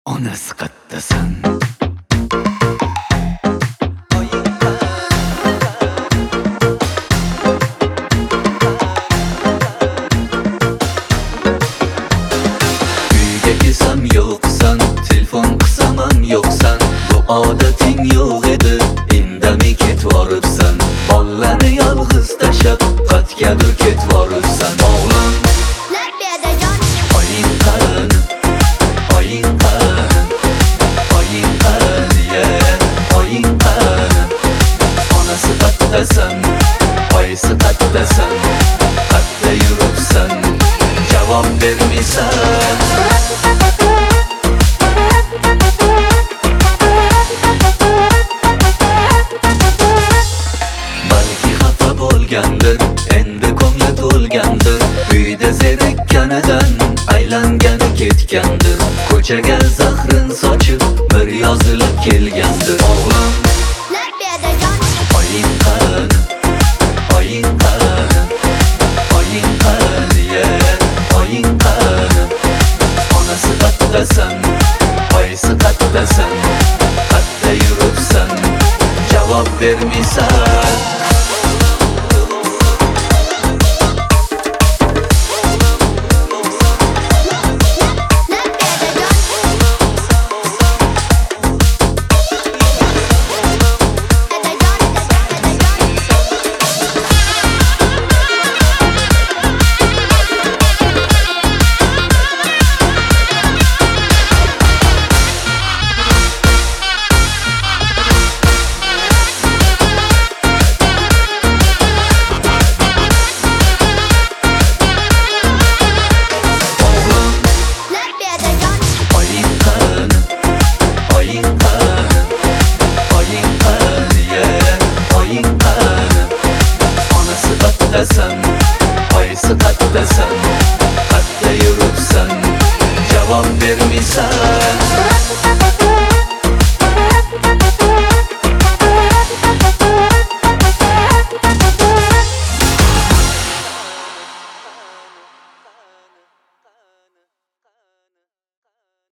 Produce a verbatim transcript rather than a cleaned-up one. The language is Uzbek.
onasi qattasan. Uyga kelsam yo'qsan, telefon qilsam ham yo'qsan. Bu odating yo'q edi, indamay ketvoribsan. Bollarni yolg'iz tashlab, qatgadir ketvoribsan. O'g'lim oying qani, oying qani, oying qani, yeah, oying qani. Onasi qattasan, oyisi qattasan, qatta yuribsan, javob bermaysan. Balki xafa bo'lgandir, endi ko'ngli to'lgandir. Uyda zerikkanidan aylangani ketgandir. Ko'chaga zahrin sochib bir yozilib kelgandir. O'g'lim oying qani, oying qani, oying qani, yeah, oying qani. Onasi qattasan, oyisi qattasan, qatta yuribsan, javob bermaysan. Oyisi qattasan, qatta yuribsan, javob bermaysan.